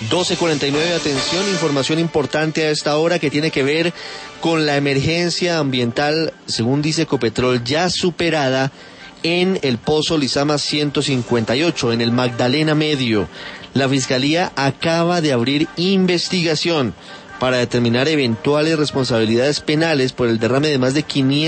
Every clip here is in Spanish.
12:49, atención, información importante a esta hora que tiene que ver con la emergencia ambiental, según dice Ecopetrol, ya superada en el Pozo Lizama 158, en el Magdalena Medio. La Fiscalía acaba de abrir investigación para determinar eventuales responsabilidades penales por el derrame de más de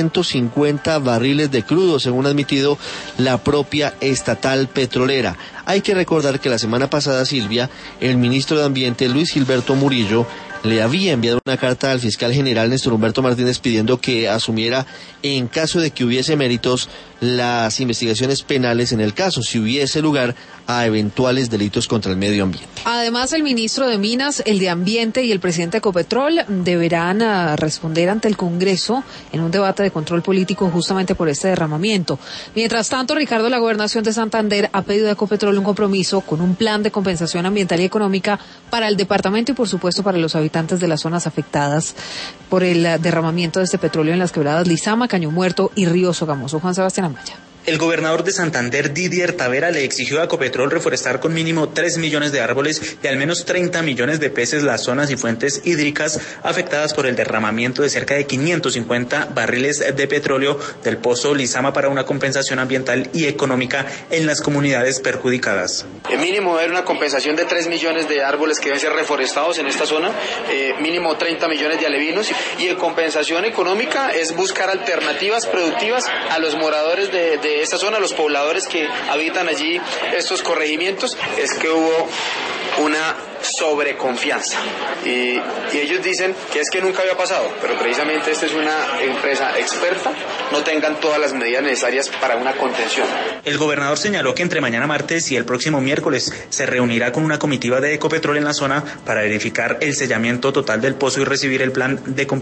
550 barriles de crudo, según ha admitido la propia estatal petrolera. Hay que recordar que la semana pasada, Silvia, el ministro de Ambiente, Luis Gilberto Murillo, le había enviado una carta al fiscal general Néstor Humberto Martínez pidiendo que asumiera, en caso de que hubiese méritos, las investigaciones penales en el caso, si hubiese lugar a eventuales delitos contra el medio ambiente. Además, el ministro de Minas, el de Ambiente y el presidente de Ecopetrol deberán responder ante el Congreso en un debate de control político justamente por este derramamiento. Mientras tanto, Ricardo, la Gobernación de Santander ha pedido a Ecopetrol un compromiso con un plan de compensación ambiental y económica para el departamento y, por supuesto, para los habitantes de las zonas afectadas por el derramamiento de este petróleo en las quebradas Lizama, Caño Muerto y Río Sogamoso. Juan Sebastián Amaya. El gobernador de Santander, Didier Tavera, le exigió a Ecopetrol reforestar con mínimo 3 millones de árboles y al menos 30 millones de peces las zonas y fuentes hídricas afectadas por el derramamiento de cerca de 550 barriles de petróleo del Pozo Lizama para una compensación ambiental y económica en las comunidades perjudicadas. Mínimo haber una compensación de 3 millones de árboles que deben ser reforestados en esta zona, mínimo 30 millones de alevinos, y en compensación económica es buscar alternativas productivas a los moradores de esta zona, los pobladores que habitan allí estos corregimientos. Es que hubo una sobreconfianza y ellos dicen que es que nunca había pasado, pero precisamente esta es una empresa experta, no tengan todas las medidas necesarias para una contención. El gobernador señaló que entre mañana martes y el próximo miércoles se reunirá con una comitiva de Ecopetrol en la zona para verificar el sellamiento total del pozo y recibir el plan de compensación